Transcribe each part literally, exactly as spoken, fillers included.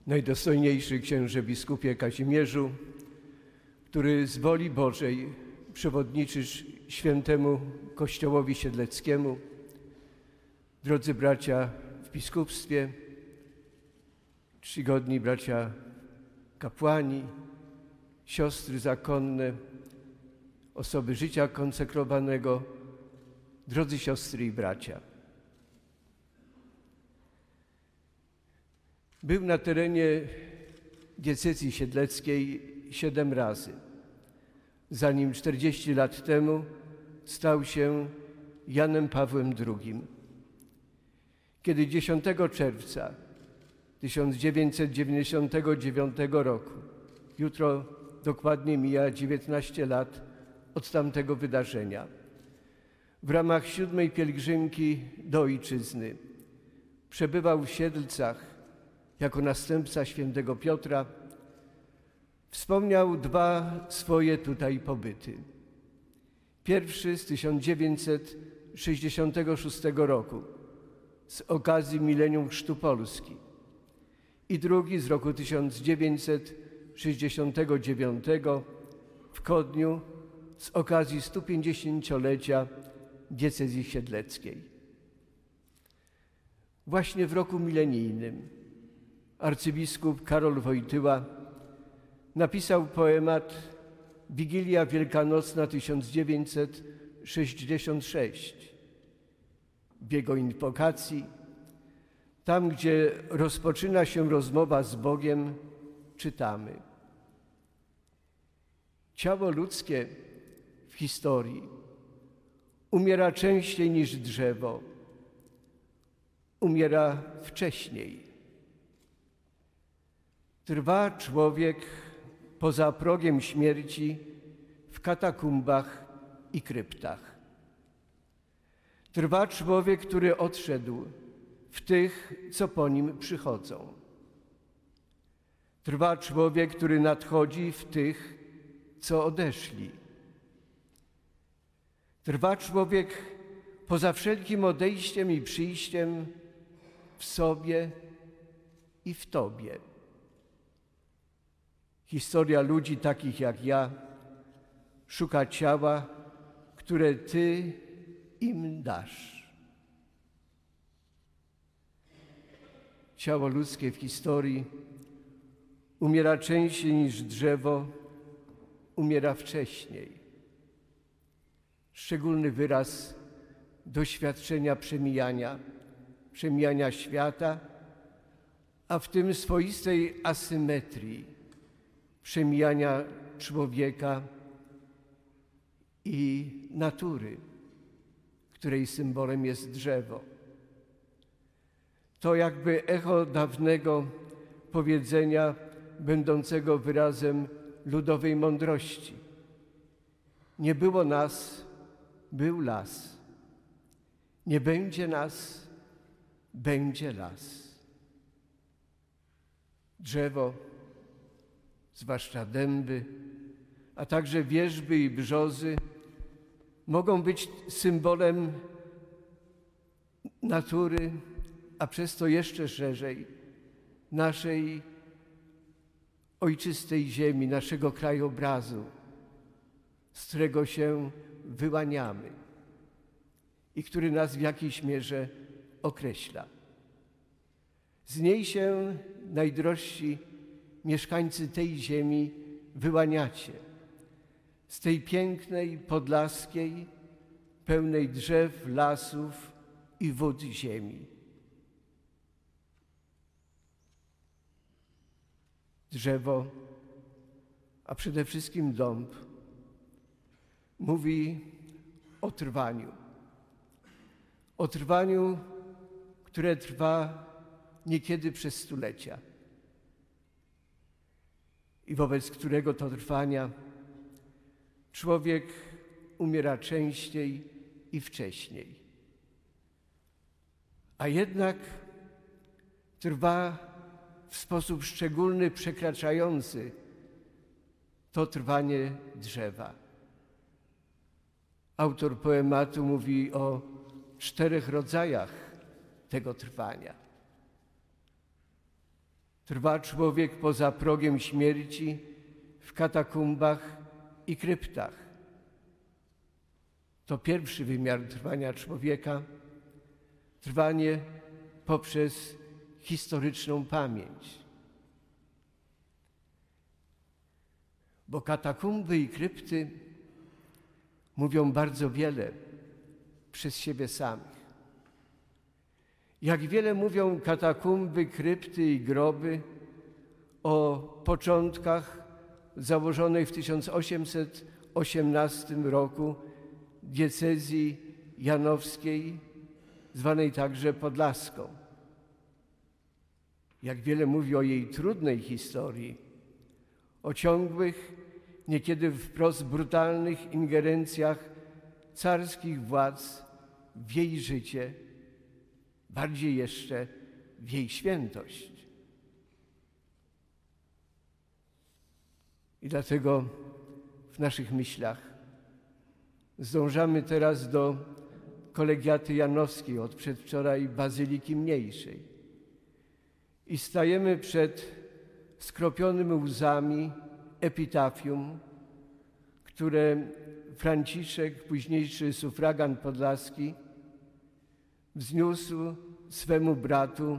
Najdostojniejszy księże biskupie Kazimierzu, który z woli Bożej przewodniczysz świętemu Kościołowi Siedleckiemu, drodzy bracia w biskupstwie, czcigodni bracia kapłani, siostry zakonne, osoby życia konsekrowanego, drodzy siostry i bracia. Był na terenie diecezji siedleckiej siedem razy, zanim czterdzieści lat temu stał się Janem Pawłem drugim. Kiedy dziesiątego czerwca tysiąc dziewięćset dziewięćdziesiątego dziewiątego roku, jutro dokładnie mija dziewiętnaście lat od tamtego wydarzenia, w ramach siódmej pielgrzymki do Ojczyzny przebywał w Siedlcach jako następca świętego Piotra, wspomniał dwa swoje tutaj pobyty. Pierwszy z tysiąc dziewięćset sześćdziesiątego szóstego roku z okazji milenium Chrztu Polski i drugi z roku tysiąc dziewięćset sześćdziesiątego dziewiątego w Kodniu z okazji stu pięćdziesięciolecia diecezji siedleckiej. Właśnie w roku milenijnym arcybiskup Karol Wojtyła napisał poemat Wigilia Wielkanocna tysiąc dziewięćset sześćdziesiąt szósty. W jego inwokacji, tam gdzie rozpoczyna się rozmowa z Bogiem, czytamy: ciało ludzkie w historii umiera częściej niż drzewo, umiera wcześniej. Trwa człowiek poza progiem śmierci w katakumbach i kryptach. Trwa człowiek, który odszedł w tych, co po nim przychodzą. Trwa człowiek, który nadchodzi w tych, co odeszli. Trwa człowiek poza wszelkim odejściem i przyjściem w sobie i w Tobie. Historia ludzi takich jak ja szuka ciała, które Ty im dasz. Ciało ludzkie w historii umiera częściej niż drzewo, umiera wcześniej. Szczególny wyraz doświadczenia przemijania, przemijania świata, a w tym swoistej asymetrii, przemijania człowieka i natury, której symbolem jest drzewo. To jakby echo dawnego powiedzenia będącego wyrazem ludowej mądrości. Nie było nas, był las. Nie będzie nas, będzie las. Drzewo, zwłaszcza dęby, a także wierzby i brzozy, mogą być symbolem natury, a przez to jeszcze szerzej naszej ojczystej ziemi, naszego krajobrazu, z którego się wyłaniamy i który nas w jakiejś mierze określa. Z niej się, najdrożsi mieszkańcy tej ziemi, wyłaniacie. Z tej pięknej, podlaskiej, pełnej drzew, lasów i wód ziemi. Drzewo, a przede wszystkim dąb, mówi o trwaniu. O trwaniu, które trwa niekiedy przez stulecia i wobec którego to trwania człowiek umiera częściej i wcześniej. A jednak trwa w sposób szczególny, przekraczający to trwanie drzewa. Autor poematu mówi o czterech rodzajach tego trwania. Trwa człowiek poza progiem śmierci w katakumbach i kryptach. To pierwszy wymiar trwania człowieka, trwanie poprzez historyczną pamięć. Bo katakumby i krypty mówią bardzo wiele przez siebie samych. Jak wiele mówią katakumby, krypty i groby o początkach założonej w tysiąc osiemset osiemnastym roku diecezji janowskiej, zwanej także podlaską. Jak wiele mówi o jej trudnej historii, o ciągłych, niekiedy wprost brutalnych ingerencjach carskich władz w jej życie, bardziej jeszcze w jej świętość. I dlatego w naszych myślach zdążamy teraz do kolegiaty janowskiej, od przedwczoraj Bazyliki Mniejszej. I stajemy przed skropionym łzami epitafium, które Franciszek, późniejszy sufragan podlaski, wzniósł swemu bratu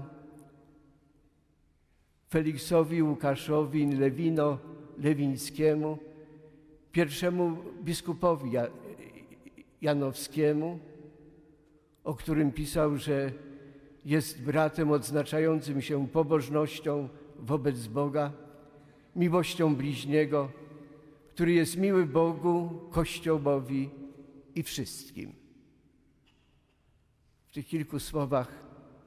Feliksowi Łukaszowi Lewino-Lewińskiemu, pierwszemu biskupowi janowskiemu, o którym pisał, że jest bratem odznaczającym się pobożnością wobec Boga, miłością bliźniego, który jest miły Bogu, Kościołowi i wszystkim. W tych kilku słowach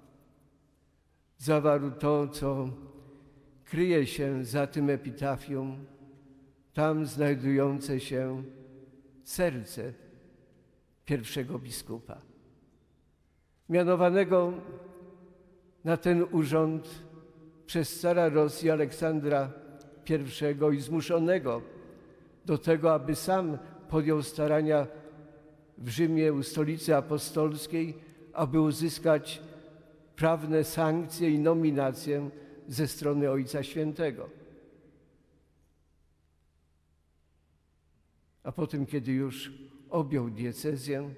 zawarł to, co kryje się za tym epitafium, tam znajdujące się serce pierwszego biskupa, mianowanego na ten urząd przez cara Rosji Aleksandra pierwszego i zmuszonego do tego, aby sam podjął starania w Rzymie u stolicy apostolskiej, aby uzyskać prawne sankcje i nominację ze strony Ojca Świętego. A potem, kiedy już objął diecezję,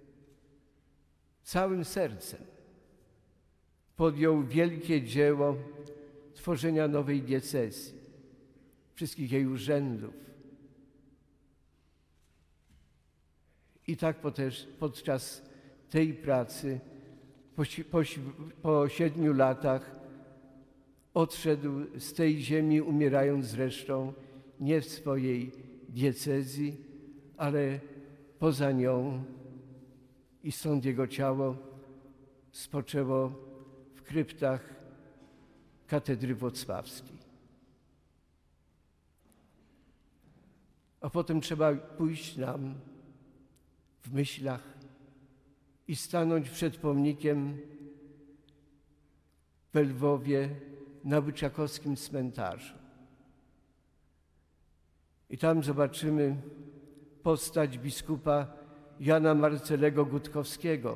całym sercem podjął wielkie dzieło tworzenia nowej diecezji, wszystkich jej urzędów. I tak podczas tej pracy po, po, po siedmiu latach odszedł z tej ziemi, umierając zresztą nie w swojej diecezji, ale poza nią, i stąd jego ciało spoczęło w kryptach katedry włocławskiej. A potem trzeba pójść nam w myślach i stanąć przed pomnikiem w Lwowie na Łyczakowskim cmentarzu. I tam zobaczymy postać biskupa Jana Marcelego Gutkowskiego,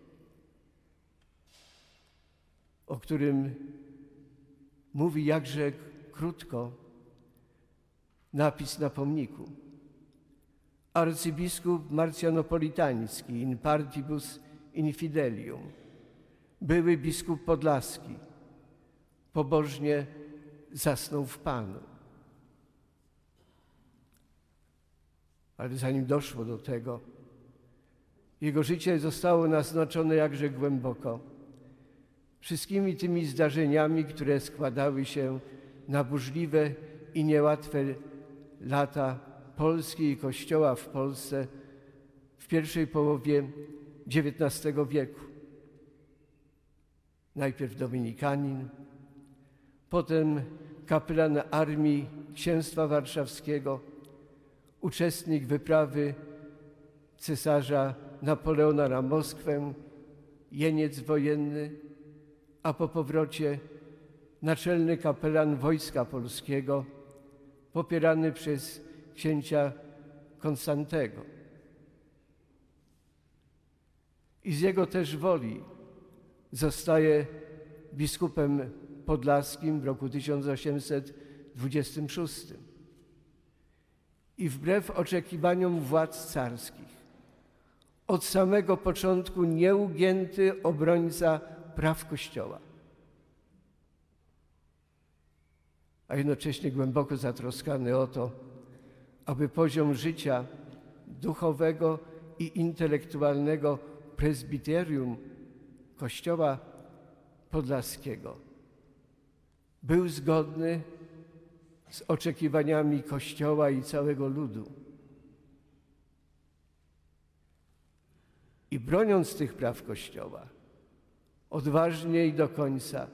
o którym mówi jakże krótko napis na pomniku. Arcybiskup marcjanopolitański in partibus infidelium, były biskup podlaski, pobożnie zasnął w Panu. Ale zanim doszło do tego, jego życie zostało naznaczone jakże głęboko wszystkimi tymi zdarzeniami, które składały się na burzliwe i niełatwe lata Polski i Kościoła w Polsce w pierwszej połowie dziewiętnastego wieku. Najpierw dominikanin, potem kapelan Armii Księstwa Warszawskiego, uczestnik wyprawy cesarza Napoleona na Moskwę, jeniec wojenny, a po powrocie naczelny kapelan Wojska Polskiego, popierany przez księcia Konstantego. I z jego też woli zostaje biskupem Podlaskim w roku tysiąc osiemset dwudziestym szóstym. I wbrew oczekiwaniom władz carskich, od samego początku nieugięty obrońca praw Kościoła, a jednocześnie głęboko zatroskany o to, aby poziom życia duchowego i intelektualnego prezbiterium Kościoła Podlaskiego był zgodny z oczekiwaniami Kościoła i całego ludu. I broniąc tych praw Kościoła, odważnie i do końca,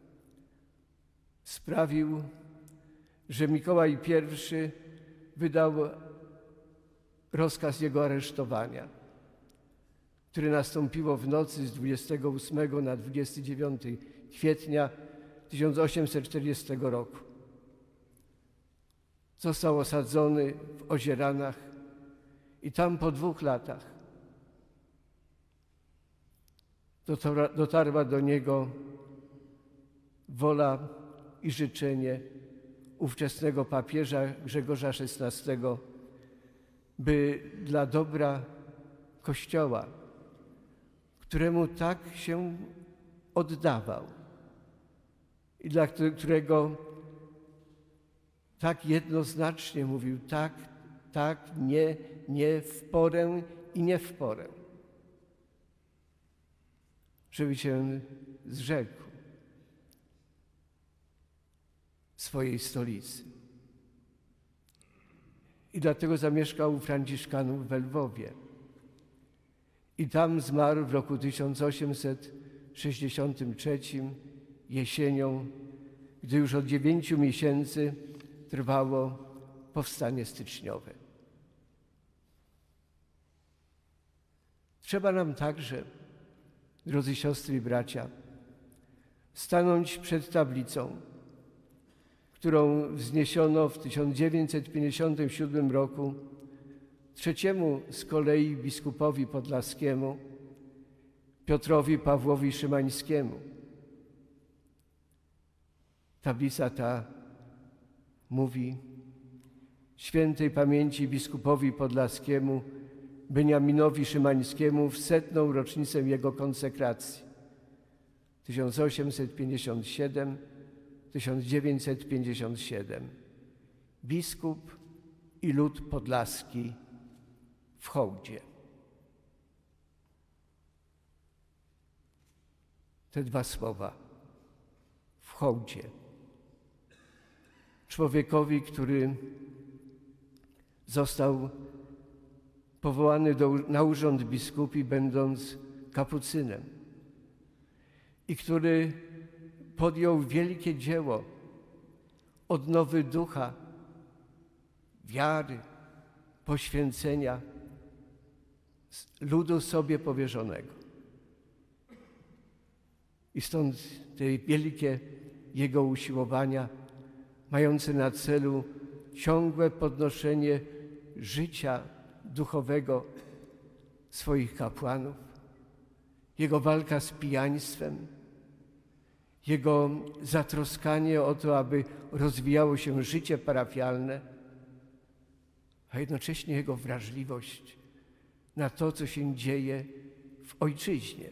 sprawił, że Mikołaj I wydał rozkaz jego aresztowania, które nastąpiło w nocy z dwudziestego ósmego na dwudziestego dziewiątego kwietnia tysiąc osiemset czterdziestego roku. Został osadzony w Ozieranach i tam po dwóch latach dotarła do niego wola i życzenie ówczesnego papieża Grzegorza szesnastego, by dla dobra Kościoła, któremu tak się oddawał i dla którego tak jednoznacznie mówił tak, tak, nie, nie, w porę i nie w porę, żeby się zrzekł swojej stolicy. I dlatego zamieszkał u Franciszkanów w Lwowie. I tam zmarł w roku tysiąc osiemset sześćdziesiątym trzecim jesienią, gdy już od dziewięciu miesięcy trwało powstanie styczniowe. Trzeba nam także, drodzy siostry i bracia, stanąć przed tablicą, którą wzniesiono w tysiąc dziewięćset pięćdziesiątym siódmym roku trzeciemu z kolei biskupowi podlaskiemu, Piotrowi Pawłowi Szymańskiemu. Tablica ta mówi: świętej pamięci biskupowi podlaskiemu Beniaminowi Szymańskiemu w setną rocznicę jego konsekracji tysiąc osiemset pięćdziesiąt siedem do tysiąc dziewięćset pięćdziesiąt siedem. Biskup i lud podlaski w hołdzie. Te dwa słowa w hołdzie. Człowiekowi, który został powołany do, na urząd biskupi, będąc kapucynem, i który podjął wielkie dzieło odnowy ducha, wiary, poświęcenia ludu sobie powierzonego. I stąd te wielkie jego usiłowania, mające na celu ciągłe podnoszenie życia duchowego swoich kapłanów, jego walka z pijaństwem, jego zatroskanie o to, aby rozwijało się życie parafialne, a jednocześnie jego wrażliwość na to, co się dzieje w ojczyźnie.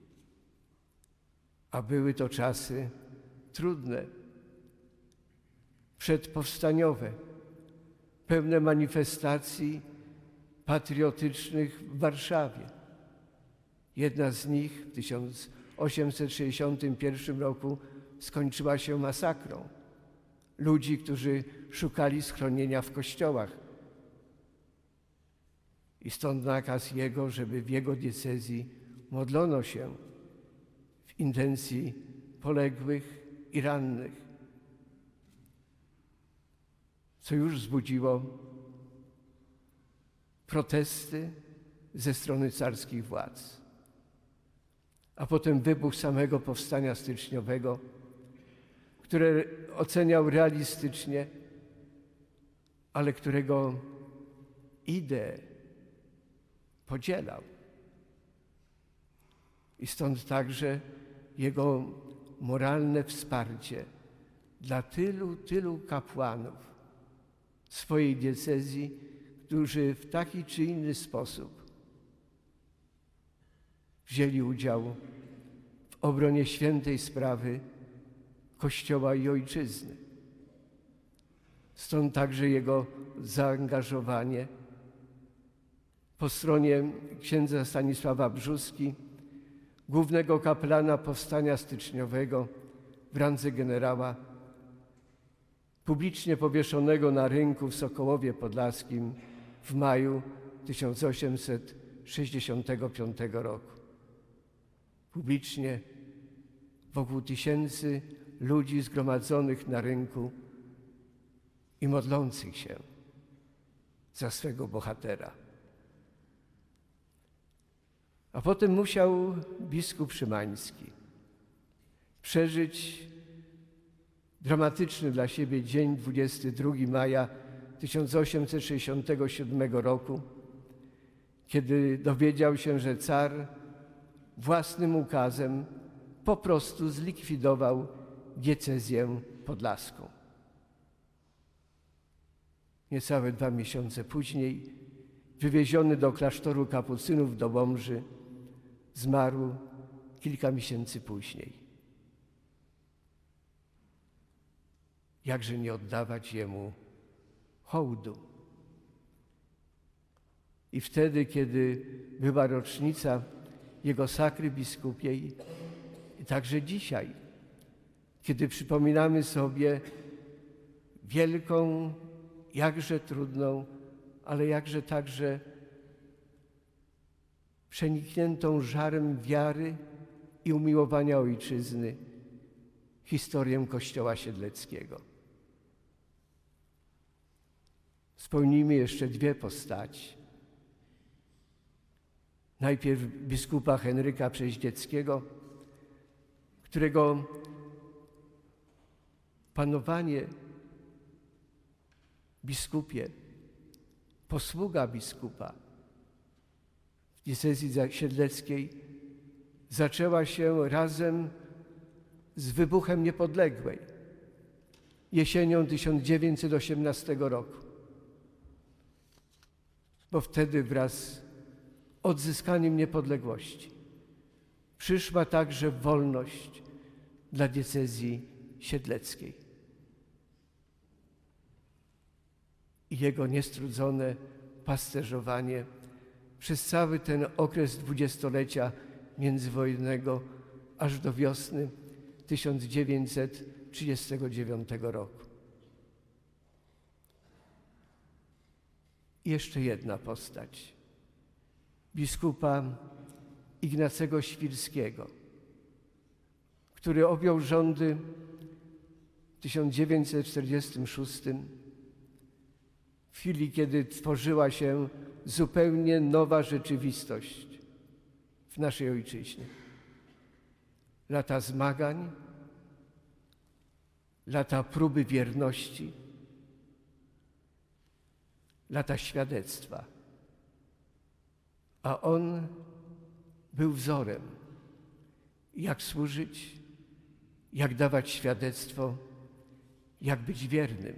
A były to czasy trudne, przedpowstaniowe, pełne manifestacji patriotycznych w Warszawie. Jedna z nich w tysiąc osiemset sześćdziesiątym pierwszym roku skończyła się masakrą ludzi, którzy szukali schronienia w kościołach. I stąd nakaz jego, żeby w jego diecezji modlono się w intencji poległych i rannych, co już wzbudziło protesty ze strony carskich władz. A potem wybuch samego powstania styczniowego, które oceniał realistycznie, ale którego ideę podzielał. I stąd także jego moralne wsparcie dla tylu, tylu kapłanów swojej diecezji, którzy w taki czy inny sposób wzięli udział w obronie świętej sprawy Kościoła i Ojczyzny. Stąd także jego zaangażowanie po stronie księdza Stanisława Brzóski, głównego kaplana powstania styczniowego w randze generała, publicznie powieszonego na rynku w Sokołowie Podlaskim w maju tysiąc osiemset sześćdziesiątego piątego roku. Publicznie wokół tysięcy ludzi zgromadzonych na rynku i modlących się za swego bohatera. A potem musiał biskup Szymański przeżyć dramatyczny dla siebie dzień dwudziestego drugiego maja tysiąc osiemset sześćdziesiątego siódmego roku, kiedy dowiedział się, że car własnym ukazem po prostu zlikwidował diecezję podlaską. Niecałe dwa miesiące później, wywieziony do klasztoru kapucynów do Łomży, zmarł kilka miesięcy później. Jakże nie oddawać jemu hołdu? I wtedy, kiedy była rocznica jego sakry biskupiej, i także dzisiaj, kiedy przypominamy sobie wielką, jakże trudną, ale jakże także przenikniętą żarem wiary i umiłowania Ojczyzny historię Kościoła Siedleckiego. Wspomnijmy jeszcze dwie postaci. Najpierw biskupa Henryka Przeździeckiego, którego panowanie biskupie, posługa biskupa w diecezji siedleckiej zaczęła się razem z wybuchem niepodległej, jesienią tysiąc dziewięćset osiemnastego roku. Bo wtedy wraz z odzyskaniem niepodległości przyszła także wolność dla diecezji siedleckiej. I jego niestrudzone pasterzowanie przez cały ten okres dwudziestolecia międzywojennego aż do wiosny tysiąc dziewięćset trzydziestego dziewiątego roku. I jeszcze jedna postać. Biskupa Ignacego Świrskiego, który objął rządy w tysiąc dziewięćset czterdziestym szóstym, w chwili, kiedy tworzyła się zupełnie nowa rzeczywistość w naszej ojczyźnie. Lata zmagań, lata próby wierności, lata świadectwa. A on był wzorem, jak służyć, jak dawać świadectwo, jak być wiernym.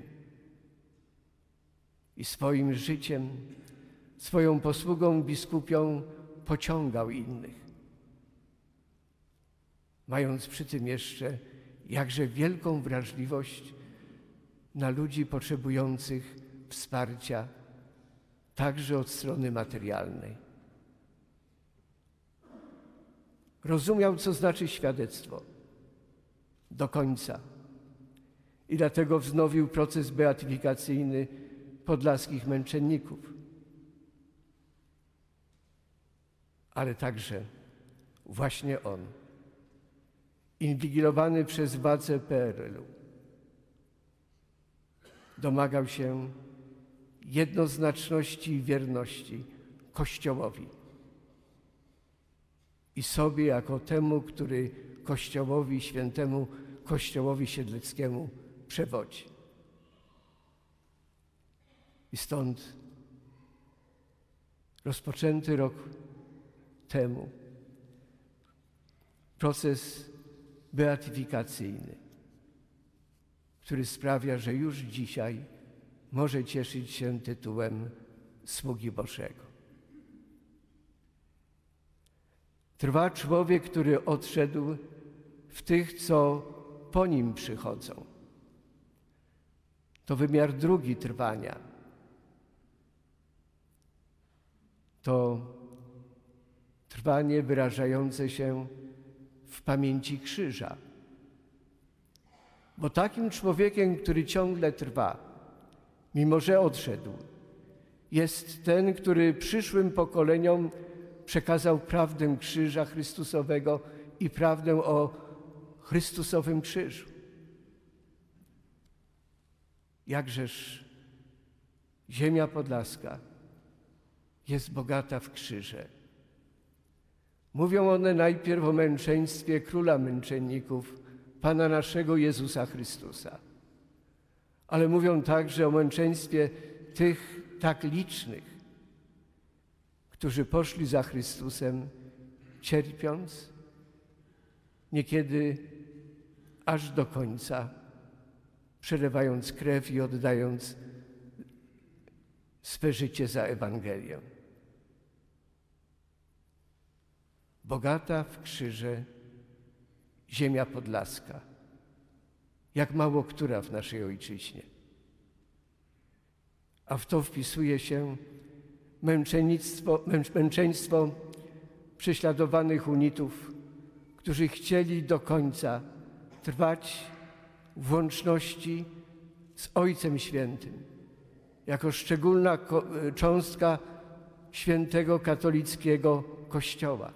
I swoim życiem, swoją posługą biskupią pociągał innych, mając przy tym jeszcze jakże wielką wrażliwość na ludzi potrzebujących wsparcia, także od strony materialnej. Rozumiał, co znaczy świadectwo do końca i dlatego wznowił proces beatyfikacyjny podlaskich męczenników. Ale także właśnie on, inwigilowany przez władze P R L-u, domagał się jednoznaczności i wierności Kościołowi i sobie jako temu, który Kościołowi, świętemu Kościołowi Siedleckiemu przewodzi. I stąd rozpoczęty rok temu proces beatyfikacyjny, który sprawia, że już dzisiaj może cieszyć się tytułem sługi Bożego. Trwa człowiek, który odszedł w tych, co po nim przychodzą. To wymiar drugi trwania. To trwanie wyrażające się w pamięci krzyża. Bo takim człowiekiem, który ciągle trwa, mimo że odszedł, jest ten, który przyszłym pokoleniom przekazał prawdę krzyża Chrystusowego i prawdę o Chrystusowym krzyżu. Jakżeż ziemia podlaska jest bogata w krzyże. Mówią one najpierw o męczeństwie króla męczenników, Pana naszego Jezusa Chrystusa. Ale mówią także o męczeństwie tych tak licznych, którzy poszli za Chrystusem, cierpiąc, niekiedy aż do końca, przelewając krew i oddając swe życie za Ewangelię. Bogata w krzyże ziemia podlaska, jak mało która w naszej ojczyźnie. A w to wpisuje się męczeństwo, męczeństwo prześladowanych unitów, którzy chcieli do końca trwać w łączności z Ojcem Świętym, jako szczególna cząstka świętego katolickiego Kościoła.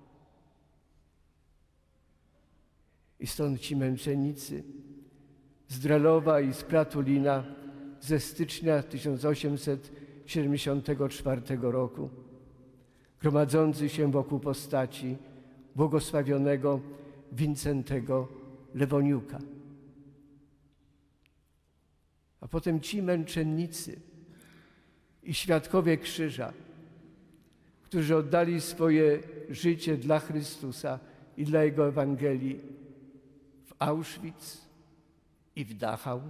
I stąd ci męczennicy z Drelowa i z Pratulina ze stycznia tysiąc osiemset siedemdziesiątego czwartego roku, gromadzący się wokół postaci błogosławionego Wincentego Lewoniuka. A potem ci męczennicy i świadkowie krzyża, którzy oddali swoje życie dla Chrystusa i dla Jego Ewangelii w Auschwitz i w Dachau.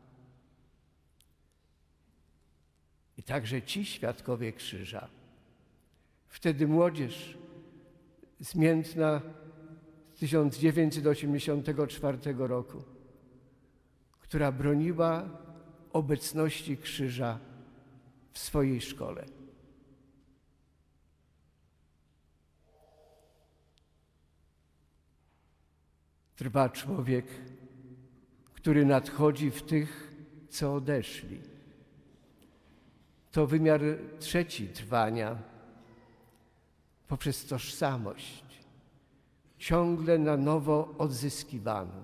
I także ci świadkowie krzyża, wtedy młodzież zmiętna z tysiąc dziewięćset osiemdziesiątego czwartego roku, która broniła obecności krzyża w swojej szkole. Trwa człowiek, który nadchodzi w tych, co odeszli. To wymiar trzeci trwania poprzez tożsamość, ciągle na nowo odzyskiwaną.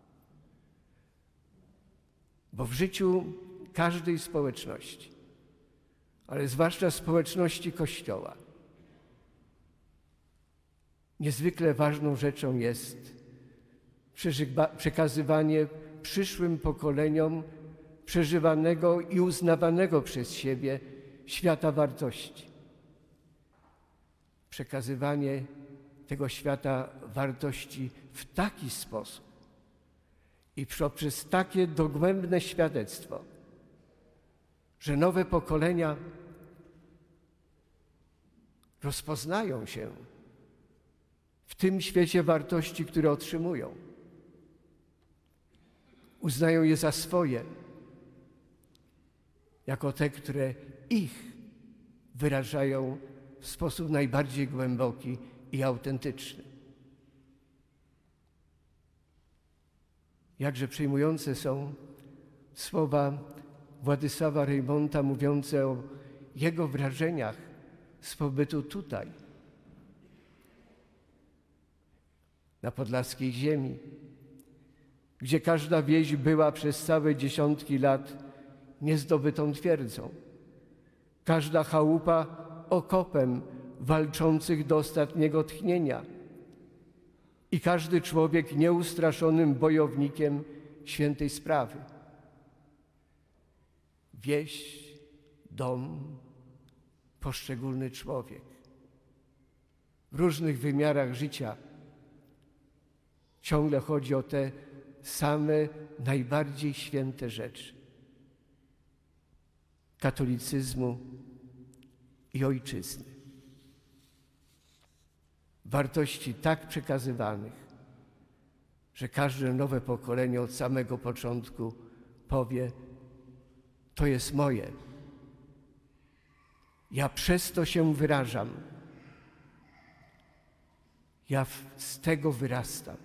Bo w życiu każdej społeczności, ale zwłaszcza społeczności Kościoła, niezwykle ważną rzeczą jest przekazywanie przyszłym pokoleniom przeżywanego i uznawanego przez siebie świata wartości. Przekazywanie tego świata wartości w taki sposób i poprzez takie dogłębne świadectwo, że nowe pokolenia rozpoznają się w tym świecie wartości, które otrzymują. Uznają je za swoje, jako te, które ich wyrażają w sposób najbardziej głęboki i autentyczny. Jakże przejmujące są słowa Władysława Reymonta mówiące o jego wrażeniach z pobytu tutaj, na podlaskiej ziemi, gdzie każda wieś była przez całe dziesiątki lat niezdobytą twierdzą. Każda chałupa okopem walczących do ostatniego tchnienia i każdy człowiek nieustraszonym bojownikiem świętej sprawy. Wieś, dom, poszczególny człowiek w różnych wymiarach życia Ciągle chodzi o te same najbardziej święte rzeczy katolicyzmu i ojczyzny. Wartości tak przekazywanych, że każde nowe pokolenie od samego początku powie: to jest moje. Ja przez to się wyrażam. Ja z tego wyrastam.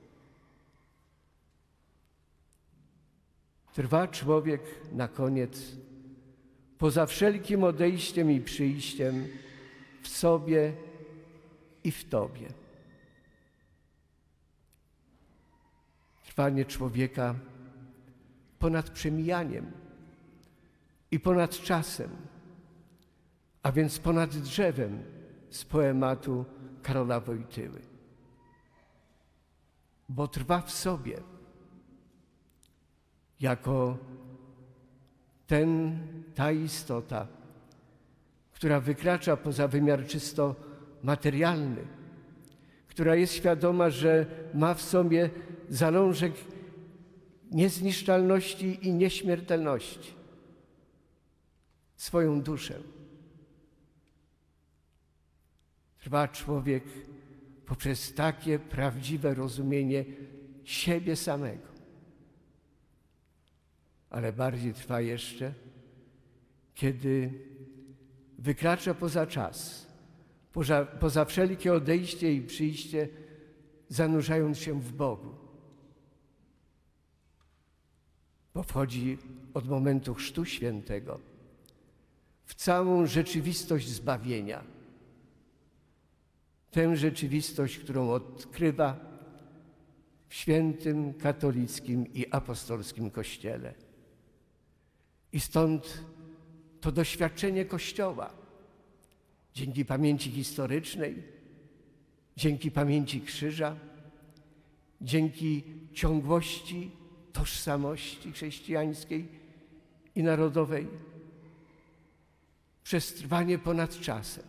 Trwa człowiek na koniec poza wszelkim odejściem i przyjściem w sobie i w Tobie. Trwanie człowieka ponad przemijaniem i ponad czasem, a więc ponad drzewem z poematu Karola Wojtyły. Bo trwa w sobie jako ten, ta istota, która wykracza poza wymiar czysto materialny, która jest świadoma, że ma w sobie zalążek niezniszczalności i nieśmiertelności, swoją duszę. Trwa człowiek poprzez takie prawdziwe rozumienie siebie samego. Ale bardziej trwa jeszcze, kiedy wykracza poza czas, poza, poza wszelkie odejście i przyjście, zanurzając się w Bogu. Bo wchodzi od momentu Chrztu Świętego w całą rzeczywistość zbawienia. Tę rzeczywistość, którą odkrywa w świętym, katolickim i apostolskim Kościele. I stąd to doświadczenie Kościoła, dzięki pamięci historycznej, dzięki pamięci krzyża, dzięki ciągłości tożsamości chrześcijańskiej i narodowej, przez trwanie ponad czasem.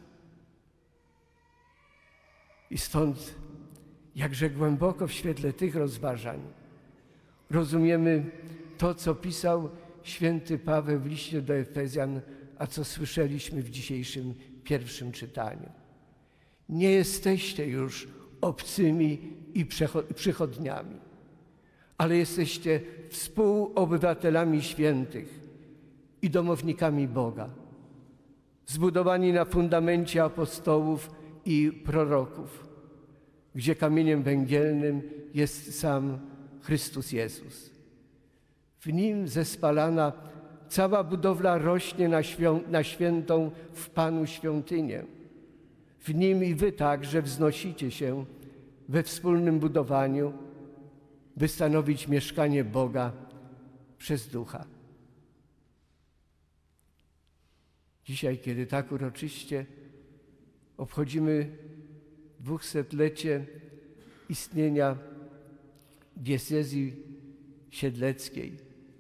I stąd jakże głęboko w świetle tych rozważań rozumiemy to, co pisał święty Paweł w liście do Efezjan, a co słyszeliśmy w dzisiejszym pierwszym czytaniu. Nie jesteście już obcymi i przychodniami, ale jesteście współobywatelami świętych i domownikami Boga, zbudowani na fundamencie apostołów i proroków, gdzie kamieniem węgielnym jest sam Chrystus Jezus. W Nim zespalana cała budowla rośnie na, świąt, na świętą w Panu świątynię. W Nim i wy także wznosicie się we wspólnym budowaniu, by stanowić mieszkanie Boga przez Ducha. Dzisiaj, kiedy tak uroczyście obchodzimy dwusetlecie istnienia diecezji siedleckiej,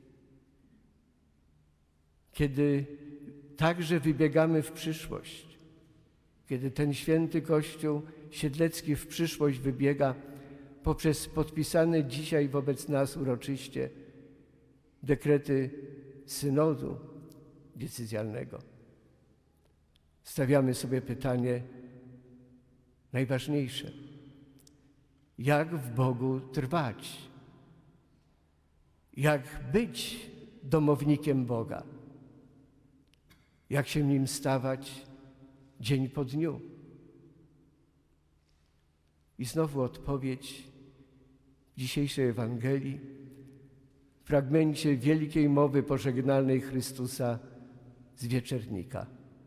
kiedy także wybiegamy w przyszłość, kiedy ten święty Kościół siedlecki w przyszłość wybiega poprzez podpisane dzisiaj wobec nas uroczyście dekrety synodu diecezjalnego, stawiamy sobie pytanie najważniejsze. Jak w Bogu trwać? Jak być domownikiem Boga? Jak się nim stawać dzień po dniu? I znowu odpowiedź w dzisiejszej Ewangelii, w fragmencie wielkiej mowy pożegnalnej Chrystusa z wieczernika.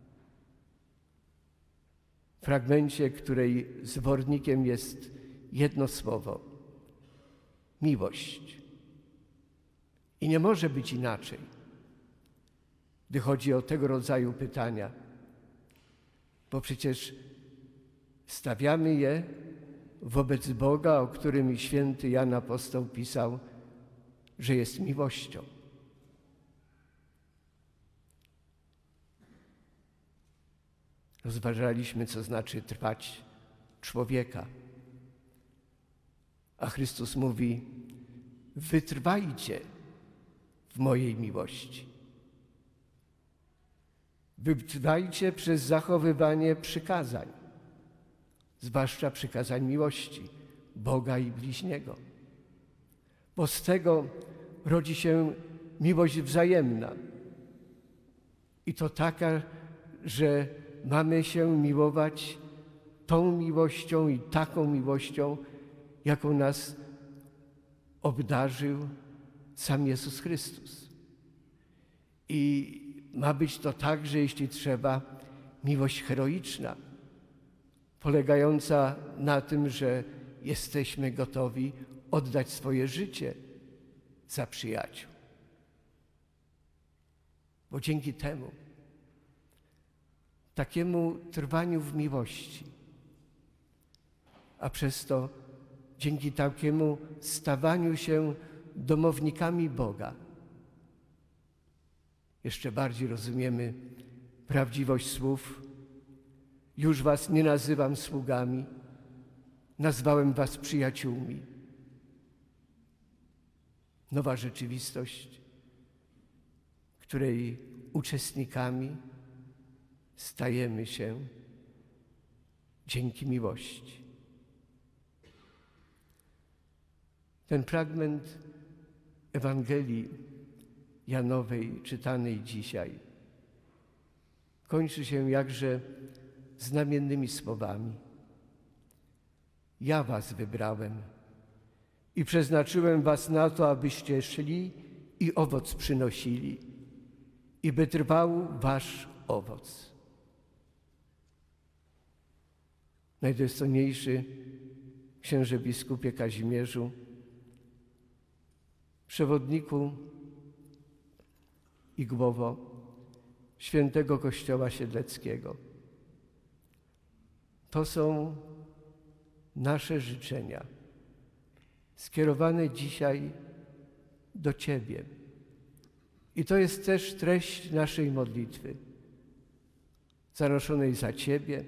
W fragmencie, której zwornikiem jest jedno słowo – miłość. I nie może być inaczej, gdy chodzi o tego rodzaju pytania, bo przecież stawiamy je wobec Boga, o którym i święty Jan Apostoł pisał, że jest miłością. Rozważaliśmy, co znaczy trwać człowieka, A Chrystus mówi: wytrwajcie w mojej miłości. Wytrwajcie przez zachowywanie przykazań, zwłaszcza przykazań miłości Boga i bliźniego. Bo z tego rodzi się miłość wzajemna. I to taka, że mamy się miłować tą miłością i taką miłością, jaką nas obdarzył sam Jezus Chrystus. I ma być to także, jeśli trzeba, miłość heroiczna, polegająca na tym, że jesteśmy gotowi oddać swoje życie za przyjaciół. Bo dzięki temu, takiemu trwaniu w miłości, a przez to dzięki takiemu stawaniu się domownikami Boga, jeszcze bardziej rozumiemy prawdziwość słów: już was nie nazywam sługami, nazwałem was przyjaciółmi. Nowa rzeczywistość, której uczestnikami stajemy się dzięki miłości. Ten fragment Ewangelii Janowej, czytanej dzisiaj, kończy się jakże znamiennymi słowami: ja was wybrałem i przeznaczyłem was na to, abyście szli i owoc przynosili, i by trwał wasz owoc. Najdostojniejszy księże biskupie Kazimierzu, przewodniku i głowo Świętego Kościoła Siedleckiego, to są nasze życzenia skierowane dzisiaj do Ciebie. I to jest też treść naszej modlitwy, zanoszonej za Ciebie,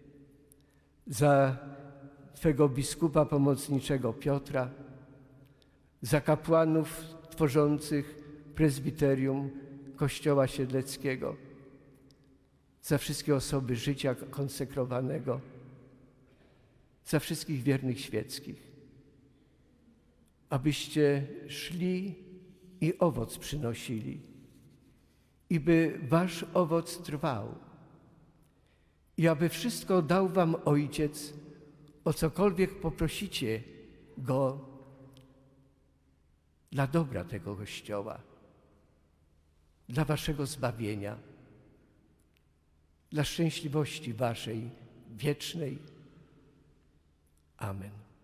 za Twego biskupa pomocniczego Piotra, za kapłanów tworzących prezbiterium Kościoła Siedleckiego, za wszystkie osoby życia konsekrowanego, za wszystkich wiernych świeckich, abyście szli i owoc przynosili, i by wasz owoc trwał, i aby wszystko dał wam Ojciec, o cokolwiek poprosicie Go dla dobra tego Kościoła, dla waszego zbawienia, dla szczęśliwości waszej wiecznej. Amen.